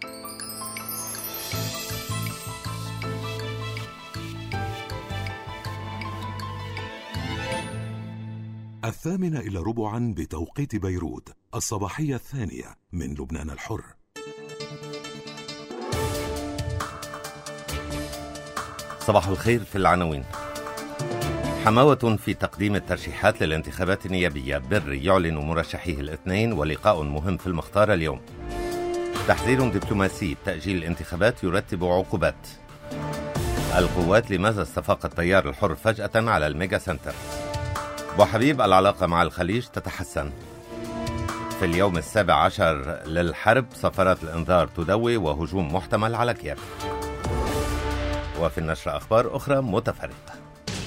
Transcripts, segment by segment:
الثامنة إلى ربعا بتوقيت بيروت، الصباحية الثانية من لبنان الحر. صباح الخير. في العناوين: حماوة في تقديم الترشيحات للانتخابات النيابية، بري يعلن مرشحيه الاثنين ولقاء مهم في المختار اليوم. تحذير دبلوماسي، تأجيل الانتخابات يرتب عقوبات. القوات، لماذا استفاق التيار الحر فجأة على الميجا سنتر. بوحبيب، العلاقة مع الخليج تتحسن. في اليوم 17 للحرب، سفارات الإنذار تدوي وهجوم محتمل على كييف. وفي النشر أخبار أخرى متفرقة.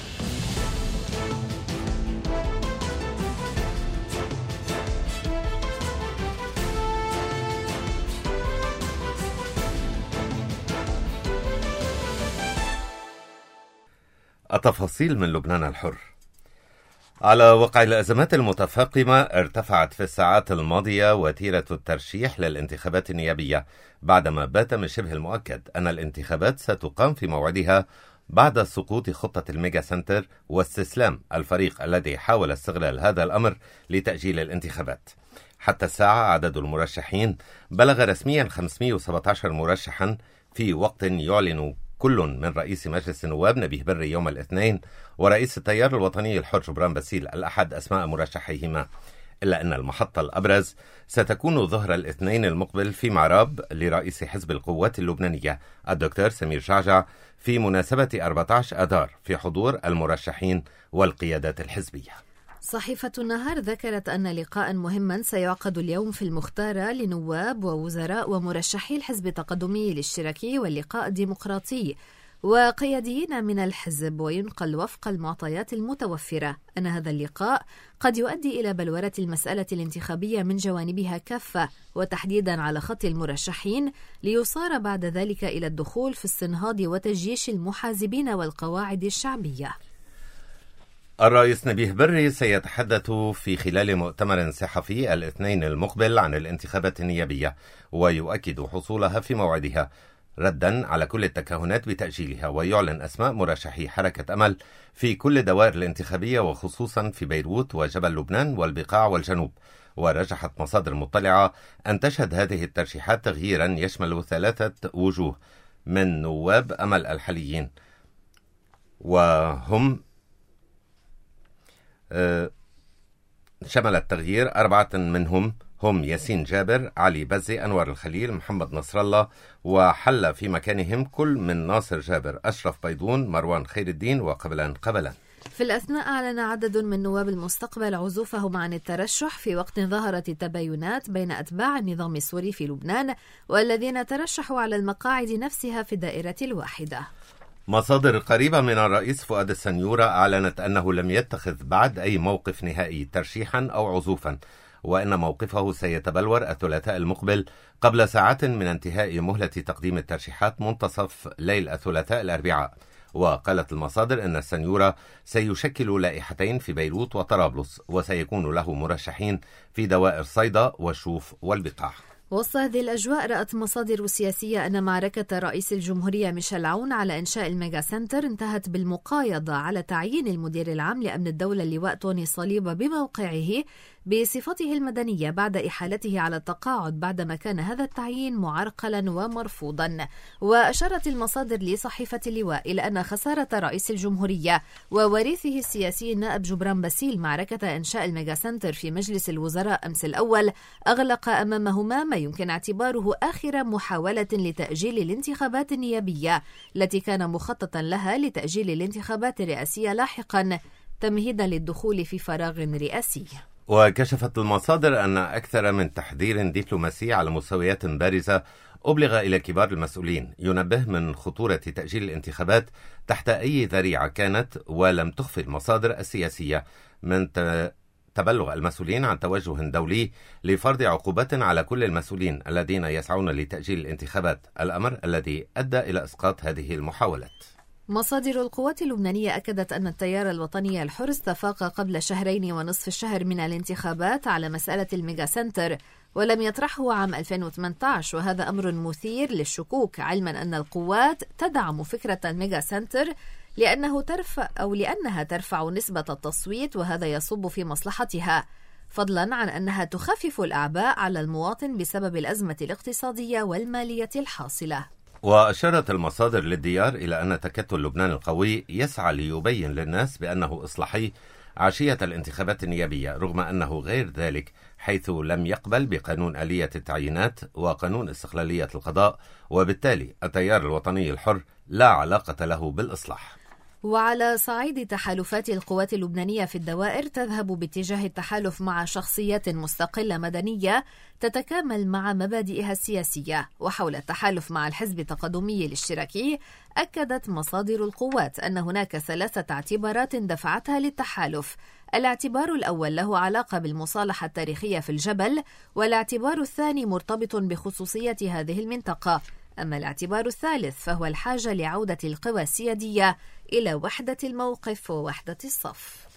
التفاصيل من لبنان الحر. على وقع الأزمات المتفاقمة، ارتفعت في الساعات الماضية وتيرة الترشيح للانتخابات النيابية، بعدما بات من شبه المؤكد أن الانتخابات ستقام في موعدها بعد سقوط خطة الميجا سنتر واستسلام الفريق الذي حاول استغلال هذا الأمر لتأجيل الانتخابات. حتى الساعة عدد المرشحين بلغ رسميا 517 مرشحا، في وقت يعلن كل من رئيس مجلس النواب نبيه بري يوم الاثنين ورئيس التيار الوطني الحر جبران باسيل الأحد أسماء مرشحيهما، إلا أن المحطة الأبرز ستكون ظهر الاثنين المقبل في معراب لرئيس حزب القوات اللبنانية الدكتور سمير جعجع في مناسبة 14 آذار في حضور المرشحين والقيادات الحزبية. صحيفة النهار ذكرت أن لقاء مهما سيعقد اليوم في المختارة لنواب ووزراء ومرشحي الحزب التقدمي الاشتراكي واللقاء الديمقراطي وقياديين من الحزب، وينقل وفق المعطيات المتوفرة أن هذا اللقاء قد يؤدي إلى بلورة المسألة الانتخابية من جوانبها كافة، وتحديدا على خط المرشحين، ليصار بعد ذلك إلى الدخول في استنهاض وتجيش المحازبين والقواعد الشعبية. الرئيس نبيه بري سيتحدث في خلال مؤتمر صحفي الاثنين المقبل عن الانتخابات النيابية، ويؤكد حصولها في موعدها ردا على كل التكهنات بتأجيلها، ويعلن أسماء مرشحي حركة أمل في كل دوائر الانتخابية وخصوصا في بيروت وجبل لبنان والبقاع والجنوب. ورجحت مصادر مطلعة أن تشهد هذه الترشيحات تغييرا يشمل 3 وجوه من نواب أمل الحاليين، وهم شمل التغيير 4 منهم هم ياسين جابر، علي بزي، أنور الخليل، محمد نصر الله، وحل في مكانهم كل من ناصر جابر، أشرف بيضون، مروان خير الدين، وقبلان قبلان. في الأثناء أعلن عدد من نواب المستقبل عزوفهم عن الترشح، في وقت ظهرت التباينات بين أتباع النظام السوري في لبنان والذين ترشحوا على المقاعد نفسها في الدائرة الواحدة. مصادر قريبة من الرئيس فؤاد السنيورة أعلنت أنه لم يتخذ بعد أي موقف نهائي ترشيحا أو عزوفا، وأن موقفه سيتبلور الثلاثاء المقبل قبل ساعات من انتهاء مهلة تقديم الترشيحات منتصف ليل الثلاثاء الأربعاء. وقالت المصادر أن السنيورة سيشكل لائحتين في بيروت وطرابلس، وسيكون له مرشحين في دوائر صيدا وشوف والبقاع. وسط هذه الأجواء، رأت مصادر سياسية أن معركة رئيس الجمهورية ميشيل عون على إنشاء الميجا سنتر انتهت بالمقايضة على تعيين المدير العام لأمن الدولة اللواء توني صليبة بموقعه بصفته المدنية بعد إحالته على التقاعد، بعدما كان هذا التعيين معرقلا ومرفوضا. وأشارت المصادر لصحيفة اللواء إلى أن خسارة رئيس الجمهورية ووريثه السياسي النائب جبران باسيل معركة إنشاء الميجا سنتر في مجلس الوزراء أمس الأول أغلق أمامهما ما يمكن اعتباره آخر محاولة لتأجيل الانتخابات النيابية التي كان مخططا لها لتأجيل الانتخابات الرئاسية لاحقا، تمهيدا للدخول في فراغ رئاسي. وكشفت المصادر أن أكثر من تحذير دبلوماسي على مستويات بارزة أبلغ إلى كبار المسؤولين ينبه من خطورة تأجيل الانتخابات تحت أي ذريعة كانت، ولم تخفي المصادر السياسية من تبلغ المسؤولين عن توجه دولي لفرض عقوبات على كل المسؤولين الذين يسعون لتأجيل الانتخابات، الأمر الذي أدى إلى إسقاط هذه المحاولات. مصادر القوات اللبنانية أكدت أن التيار الوطني الحر استفاق قبل 2.5 شهر من الانتخابات على مسألة الميجا سنتر، ولم يطرحه عام 2018، وهذا أمر مثير للشكوك، علما أن القوات تدعم فكرة الميجا سنتر لأنها ترفع نسبة التصويت، وهذا يصب في مصلحتها، فضلا عن أنها تخفف الأعباء على المواطن بسبب الأزمة الاقتصادية والمالية الحاصلة. وأشارت المصادر للديار إلى أن تكتل لبنان القوي يسعى ليبين للناس بأنه إصلاحي عشية الانتخابات النيابية، رغم أنه غير ذلك، حيث لم يقبل بقانون آلية التعيينات وقانون استقلالية القضاء، وبالتالي التيار الوطني الحر لا علاقة له بالإصلاح. وعلى صعيد تحالفات القوات اللبنانية في الدوائر، تذهب باتجاه التحالف مع شخصيات مستقلة مدنية تتكامل مع مبادئها السياسية. وحول التحالف مع الحزب التقدمي الاشتراكي، أكدت مصادر القوات أن هناك 3 اعتبارات دفعتها للتحالف. الاعتبار الأول له علاقة بالمصالحة التاريخية في الجبل، والاعتبار الثاني مرتبط بخصوصية هذه المنطقة، أما الاعتبار الثالث فهو الحاجة لعودة القوى السيادية إلى وحدة الموقف ووحدة الصف.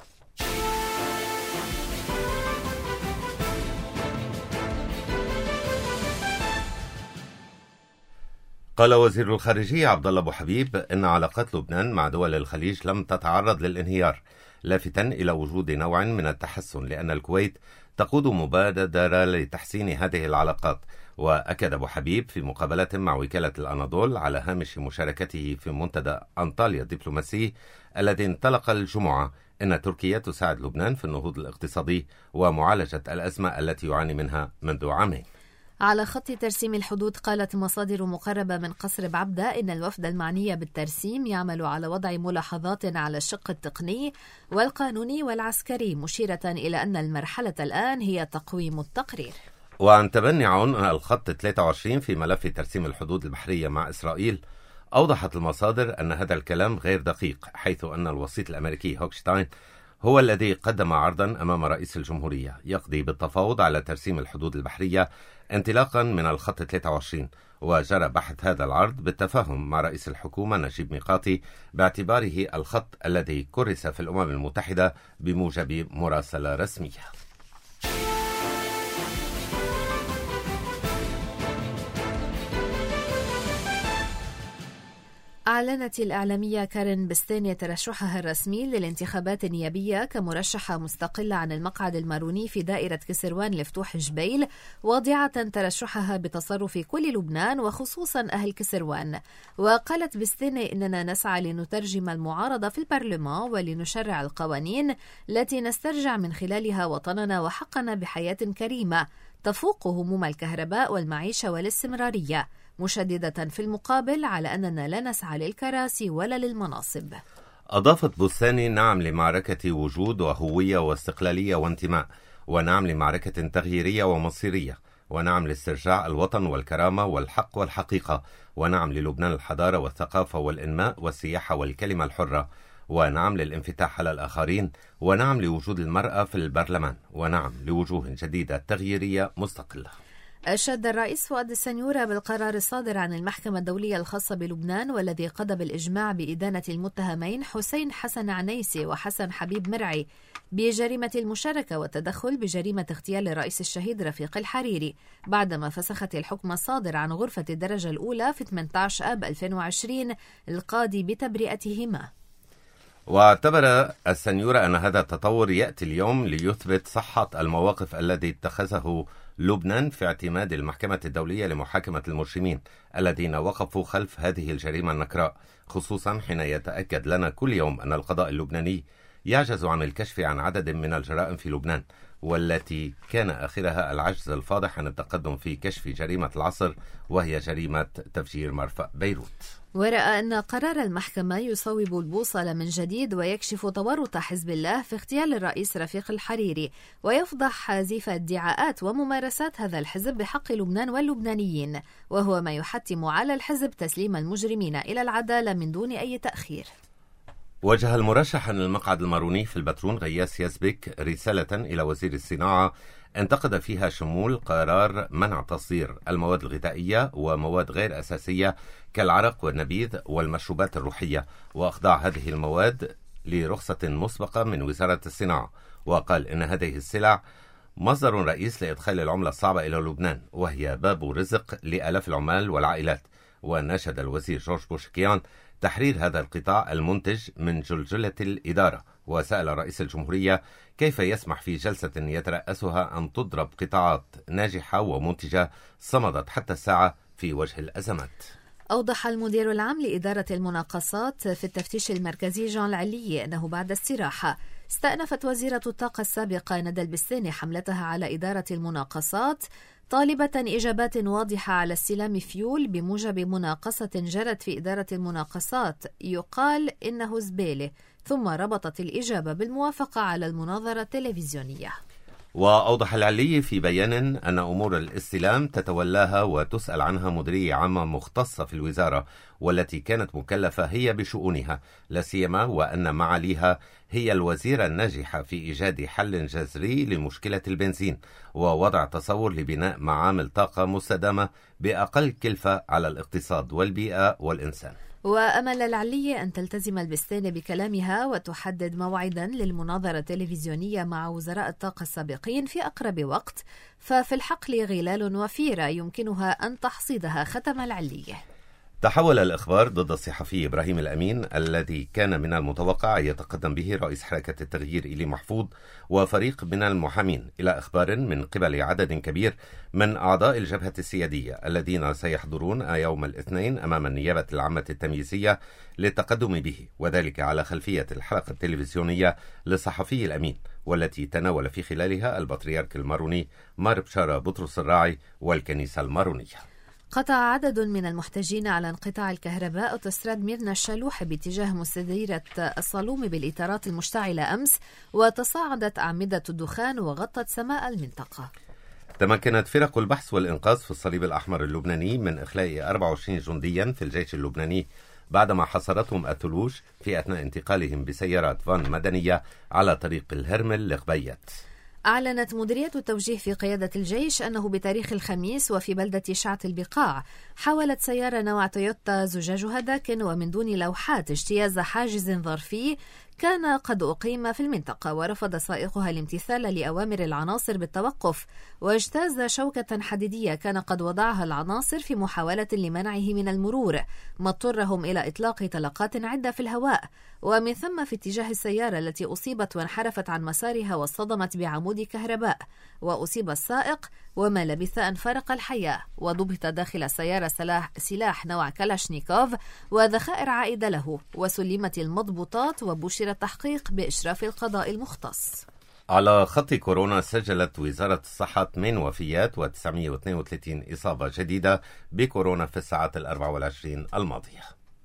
قال وزير الخارجية عبد الله أبو حبيب إن علاقات لبنان مع دول الخليج لم تتعرض للانهيار، لافتاً إلى وجود نوع من التحسن، لأن الكويت تقود مبادرة لتحسين هذه العلاقات. وأكد أبو حبيب في مقابلة مع وكالة الأناضول على هامش مشاركته في منتدى أنطاليا الدبلوماسي الذي انطلق الجمعة أن تركيا تساعد لبنان في النهوض الاقتصادي ومعالجة الأزمة التي يعاني منها منذ عامين. على خط ترسيم الحدود، قالت مصادر مقربة من قصر بعبدة إن الوفد المعني بالترسيم يعمل على وضع ملاحظات على الشق التقني والقانوني والعسكري، مشيرة إلى أن المرحلة الآن هي تقويم التقرير. وعن تبني عون الخط 23 في ملف ترسيم الحدود البحرية مع إسرائيل، أوضحت المصادر أن هذا الكلام غير دقيق، حيث أن الوسيط الأمريكي هوكشتاين هو الذي قدم عرضا أمام رئيس الجمهورية يقضي بالتفاوض على ترسيم الحدود البحرية انطلاقا من الخط 23، وجرى بحث هذا العرض بالتفاهم مع رئيس الحكومة نجيب ميقاتي باعتباره الخط الذي كرس في الأمم المتحدة بموجب مراسلة رسمية. أعلنت الإعلامية كارين بستيني ترشحها الرسمي للانتخابات النيابية كمرشحة مستقلة عن المقعد الماروني في دائرة كسروان لفتوح جبيل، واضعة ترشحها بتصرف كل لبنان وخصوصا أهل كسروان. وقالت بستيني إننا نسعى لنترجم المعارضة في البرلمان ولنشرع القوانين التي نسترجع من خلالها وطننا وحقنا بحياة كريمة تفوق هموم الكهرباء والمعيشة والاستمرارية، مشددة في المقابل على أننا لا نسعى للكراسي ولا للمناصب. أضافت بستاني: نعم لمعركة وجود وهوية واستقلالية وانتماء، ونعم لمعركة تغييرية ومصيرية، ونعم لاسترجاع الوطن والكرامة والحق والحقيقة، ونعم للبنان الحضارة والثقافة والإنماء والسياحة والكلمة الحرة، ونعم للانفتاح على الآخرين، ونعم لوجود المرأة في البرلمان، ونعم لوجوه جديدة تغييرية مستقلة. أشاد الرئيس فؤاد السنيورة بالقرار الصادر عن المحكمة الدولية الخاصة بلبنان والذي قضى بالإجماع بإدانة المتهمين حسين حسن عنيسي وحسن حبيب مرعي بجريمة المشاركة والتدخل بجريمة اغتيال الرئيس الشهيد رفيق الحريري، بعدما فسخت الحكم الصادر عن غرفة الدرجة الأولى في 18 آب 2020 القاضي بتبرئتهما. واعتبر السنيورة أن هذا التطور يأتي اليوم ليثبت صحة المواقف الذي اتخذه لبنان في اعتماد المحكمة الدولية لمحاكمة المجرمين الذين وقفوا خلف هذه الجريمة النكراء، خصوصا حين يتأكد لنا كل يوم أن القضاء اللبناني يعجز عن الكشف عن عدد من الجرائم في لبنان، والتي كان آخرها العجز الفاضح عن التقدم في كشف جريمة العصر وهي جريمة تفجير مرفأ بيروت. ورأى أن قرار المحكمة يصوب البوصلة من جديد ويكشف تورط حزب الله في اغتيال الرئيس رفيق الحريري، ويفضح حازف ادعاءات وممارسات هذا الحزب بحق لبنان واللبنانيين، وهو ما يحتم على الحزب تسليم المجرمين إلى العدالة من دون أي تأخير. وجه المرشح عن المقعد الماروني في البترون غياس يزبك رسالة إلى وزير الصناعة انتقد فيها شمول قرار منع تصدير المواد الغذائية ومواد غير أساسية كالعرق والنبيذ والمشروبات الروحية، وأخضاع هذه المواد لرخصة مسبقة من وزارة الصناعة، وقال إن هذه السلع مصدر رئيس لإدخال العملة الصعبة إلى لبنان، وهي باب رزق لآلاف العمال والعائلات. وناشد الوزير جورج بوشكيان تحرير هذا القطاع المنتج من جلجلة الإدارة، وسأل رئيس الجمهورية كيف يسمح في جلسة يترأسها أن تضرب قطاعات ناجحة ومنتجة صمدت حتى الساعة في وجه الأزمات. أوضح المدير العام لإدارة المناقصات في التفتيش المركزي جان العليي أنه بعد استراحة استأنفت وزيرة الطاقة السابقة ندى البستاني حملتها على إدارة المناقصات، طالبة إجابات واضحة على استلام فيول بموجب مناقصة جرت في إدارة المناقصات يقال إنه زبالة، ثم ربطت الإجابة بالموافقة على المناظرة التلفزيونية. وأوضح العلي في بيان أن أمور الاستلام تتولاها وتسأل عنها مديرية عامة مختصة في الوزارة، والتي كانت مكلفة هي بشؤونها، لا سيما وأن معاليها هي الوزيرة الناجحة في إيجاد حل جذري لمشكلة البنزين ووضع تصور لبناء معامل طاقة مستدامة بأقل كلفة على الاقتصاد والبيئة والإنسان. وأمل العلي أن تلتزم البستاني بكلامها وتحدد موعدا للمناظرة التلفزيونية مع وزراء الطاقة السابقين في أقرب وقت، ففي الحقل غلال وفيرة يمكنها أن تحصيدها، ختم العلي. تحول الإخبار ضد الصحفي إبراهيم الأمين الذي كان من المتوقع أن يتقدم به رئيس حركة التغيير إيلي محفوظ وفريق من المحامين إلى إخبار من قبل عدد كبير من أعضاء الجبهة السيادية الذين سيحضرون يوم الاثنين أمام النيابة العامة التمييزية للتقدم به، وذلك على خلفية الحلقة التلفزيونية للصحفي الأمين، والتي تناول في خلالها البطريرك الماروني مار بشارة بطرس الراعي والكنيسة المارونية. قطع عدد من المحتجين على انقطاع الكهرباء أوتوستراد ميرنا الشالوح باتجاه مستديرة الصالومي بالإطارات المشتعلة أمس، وتصاعدت أعمدة الدخان وغطت سماء المنطقة. تمكنت فرق البحث والإنقاذ في الصليب الأحمر اللبناني من إخلاء 24 جنديا في الجيش اللبناني بعدما حصرتهم الثلوج في أثناء انتقالهم بسيارات فان مدنية على طريق الهرمل لغبيت. أعلنت مديرية التوجيه في قيادة الجيش أنه بتاريخ الخميس وفي بلدة شعة البقاع حاولت سيارة نوع تويوتا زجاجها داكن ومن دون لوحات اجتياز حاجز ظرفي كان قد أقيم في المنطقة، ورفض سائقها الامتثال لأوامر العناصر بالتوقف، واجتاز شوكة حديدية كان قد وضعها العناصر في محاولة لمنعه من المرور، ما اضطرهم إلى إطلاق طلقات عدة في الهواء، ومن ثم في اتجاه السيارة التي أصيبت وانحرفت عن مسارها واصطدمت بعمود كهرباء، وأصيب السائق وما لبث أن فارق الحياة، وضبط داخل السيارة سلاح نوع كلاشنيكوف وذخائر عائدة له، وسلمت المضبوطات وبشر التحقيق بإشراف القضاء المختص. على خط كورونا سجلت وزارة الصحة 8 وفيات و932 إصابة جديدة بكورونا في الساعات 24 الماضية.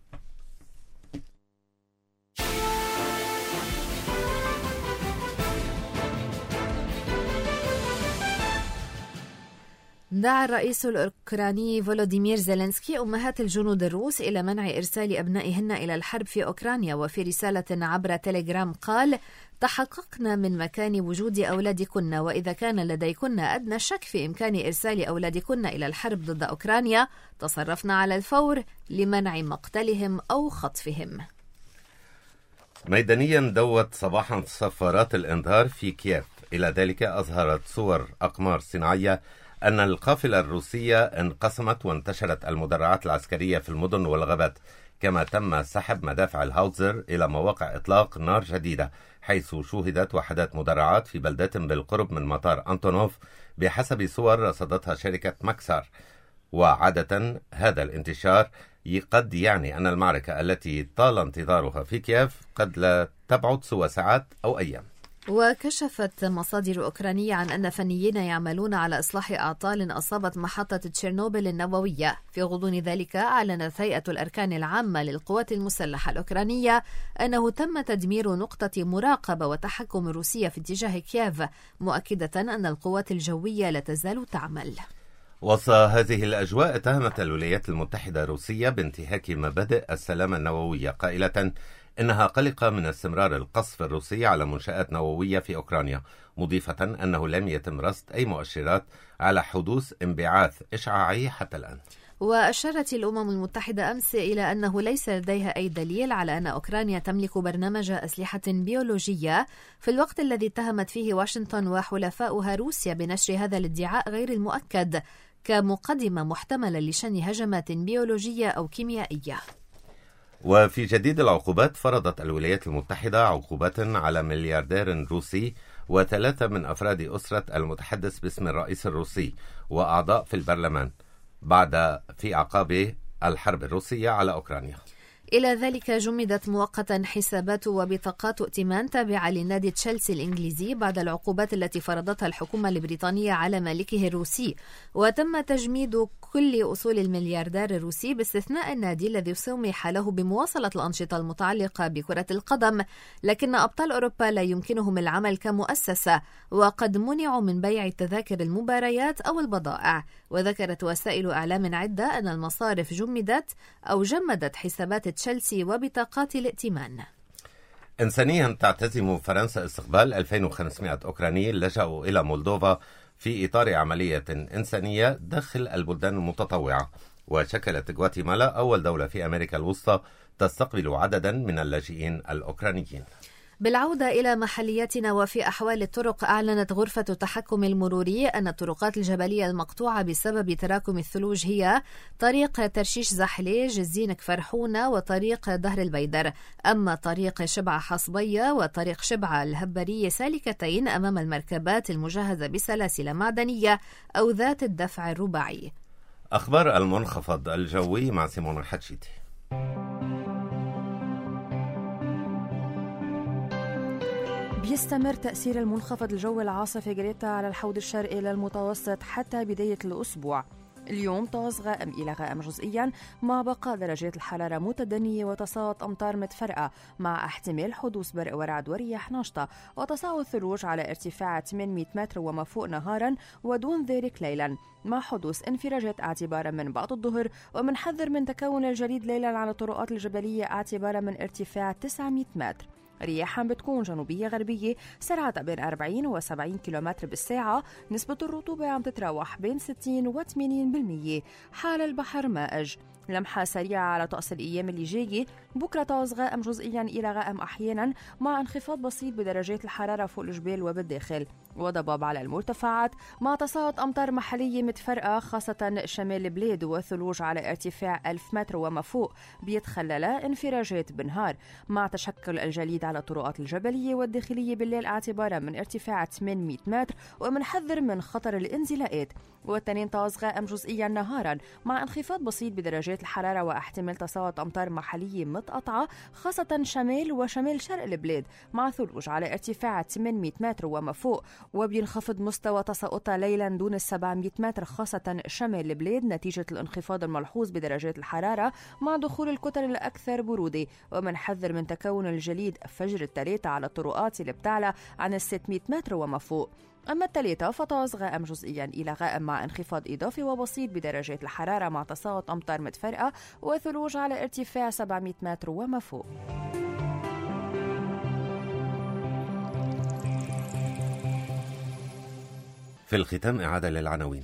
دعا الرئيس الأوكراني فولوديمير زيلينسكي أمهات الجنود الروس إلى منع إرسال أبنائهن إلى الحرب في أوكرانيا، وفي رسالة عبر تيليجرام قال: تحققنا من مكان وجود أولادكن، وإذا كان لديكن أدنى شك في إمكان إرسال أولادكن إلى الحرب ضد أوكرانيا تصرفنا على الفور لمنع مقتلهم أو خطفهم. ميدانيا دوت صباحا صفارات الإنذار في كييف، إلى ذلك أظهرت صور أقمار صناعية أن القافلة الروسية انقسمت وانتشرت المدرعات العسكرية في المدن والغابات، كما تم سحب مدافع الهاوتزر إلى مواقع إطلاق نار جديدة، حيث شوهدت وحدات مدرعات في بلدات بالقرب من مطار أنتونوف بحسب صور رصدتها شركة ماكسار. وعادة هذا الانتشار قد يعني أن المعركة التي طال انتظارها في كييف قد لا تبعد سوى ساعات أو أيام. وكشفت مصادر أوكرانية عن أن فنيين يعملون على إصلاح أعطال أصابت محطة تشيرنوبل النووية. في غضون ذلك أعلنت هيئة الأركان العامة للقوات المسلحة الأوكرانية أنه تم تدمير نقطة مراقبة وتحكم روسية في اتجاه كييف، مؤكدة أن القوات الجوية لا تزال تعمل. وسط هذه الأجواء اتهمت الولايات المتحدة الروسية بانتهاك مبادئ السلام النووية، قائلة إنها قلقة من استمرار القصف الروسي على منشآت نووية في أوكرانيا، مضيفة أنه لم يتم رصد أي مؤشرات على حدوث انبعاث إشعاعي حتى الآن. وأشارت الأمم المتحدة أمس إلى أنه ليس لديها أي دليل على أن أوكرانيا تملك برنامج أسلحة بيولوجية، في الوقت الذي اتهمت فيه واشنطن وحلفاؤها روسيا بنشر هذا الادعاء غير المؤكد كمقدمة محتملة لشن هجمات بيولوجية أو كيميائية. وفي جديد العقوبات، فرضت الولايات المتحدة عقوبات على ملياردير روسي و3 من أفراد أسرة المتحدث باسم الرئيس الروسي وأعضاء في البرلمان في أعقاب الحرب الروسية على أوكرانيا. إلى ذلك جمدت مؤقتا حسابات وبطاقات ائتمان تابعة لنادي تشيلسي الإنجليزي بعد العقوبات التي فرضتها الحكومة البريطانية على مالكه الروسي، وتم تجميد كل أصول الملياردير الروسي باستثناء النادي الذي سمح له بمواصلة الأنشطة المتعلقة بكرة القدم، لكن أبطال أوروبا لا يمكنهم العمل كمؤسسة وقد منعوا من بيع تذاكر المباريات أو البضائع. وذكرت وسائل إعلام عدة أن المصارف جمدت حسابات تشيلسي وبطاقات الائتمان. إنسانيا، تعتزم فرنسا استقبال 2500 أوكراني لجأوا إلى مولدوفا في إطار عملية إنسانية داخل البلدان المتطوعة، وشكلت غواتيمالا أول دولة في أمريكا الوسطى تستقبل عددا من اللاجئين الأوكرانيين. بالعودة إلى محلياتنا وفي أحوال الطرق، أعلنت غرفة التحكم المروري أن الطرقات الجبلية المقطوعة بسبب تراكم الثلوج هي طريق ترشيش زحليج زينك فرحونة وطريق دهر البيدر. أما طريق شبعة حصبية وطريق شبعة الهبرية سالكتين أمام المركبات المجهزة بسلاسل معدنية أو ذات الدفع الرباعي. أخبار المنخفض الجوي مع سيمون الحتشيتي. بيستمر تأثير المنخفض الجوي العاصفة غريتا على الحوض الشرقي للمتوسط حتى بداية الأسبوع. اليوم طقس غائم إلى غائم جزئيا مع بقاء درجات الحرارة متدنية وتساقط أمطار متفرقة مع احتمال حدوث برق ورعد ورياح نشطة وتساقط ثلوج على ارتفاع 800 متر وما فوق نهارا ودون ذلك ليلا، مع حدوث انفراجات اعتبارا من بعد الظهر، ومنحذر من تكون الجليد ليلا على الطرقات الجبلية اعتبارا من ارتفاع 900 متر. رياحا بتكون جنوبية غربية سرعتها بين 40 و 70 كيلومتر بالساعة. نسبة الرطوبة عم تتراوح بين 60 و 80%. حال البحر مائج. لمحة سريعة على طقس الأيام اللي جاية. بكرة طقس غائم جزئيا إلى غائم أحيانا مع انخفاض بسيط بدرجات الحرارة فوق الجبال وبالداخل، وضباب على المرتفعات مع تساقط أمطار محلية متفرقة خاصة شمال البلاد وثلوج على ارتفاع 1000 متر وما فوق بيتخللها انفراجات بالنهار، مع تشكل الجليد على الطرقات الجبلية والداخلية بالليل اعتبارا من ارتفاع 800 متر، ومنحذر من خطر الانزلاقات. والتنين طقس غائم جزئيا نهارا مع انخفاض بسيط بدرجات الحرارة واحتمال تساقط أمطار محلية متقطعة خاصة شمال وشمال شرق البلاد مع ثلوج على ارتفاع 800 متر وما فوق، وبينخفض مستوى تساقطها ليلا دون 700 متر خاصة شمال البلاد نتيجة الانخفاض الملحوظ بدرجات الحرارة مع دخول الكتل الأكثر برودة، ومنحذر من تكون الجليد فجر الثلاثة على الطرقات اللي بتعلى عن 600 متر وما فوق. أما الثلاثة فطقس غائم جزئيا إلى غائم مع انخفاض إضافي وبسيط بدرجات الحرارة مع تساقط أمطار متفرقة وثلوج على ارتفاع 700 متر وما فوق. في الختام إعادة للعناوين.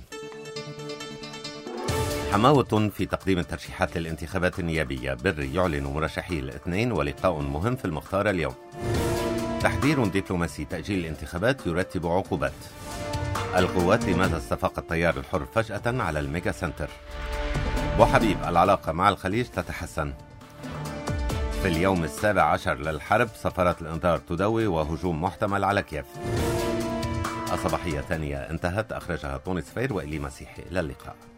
حماوة في تقديم الترشيحات للانتخابات النيابية. بري يعلن مرشحي الاثنين ولقاء مهم في المختار اليوم. تحذير دبلوماسي تأجيل الانتخابات يرتب عقوبات. القوات لماذا استفاق التيار الحر فجأة على الميجا سنتر. بوحبيب العلاقة مع الخليج تتحسن. في اليوم 17 للحرب سفارة الإنذار تدوي وهجوم محتمل على كييف. الصباحية الثانية انتهت، أخرجها طوني سفير وإلي مسيحي. إلى اللقاء.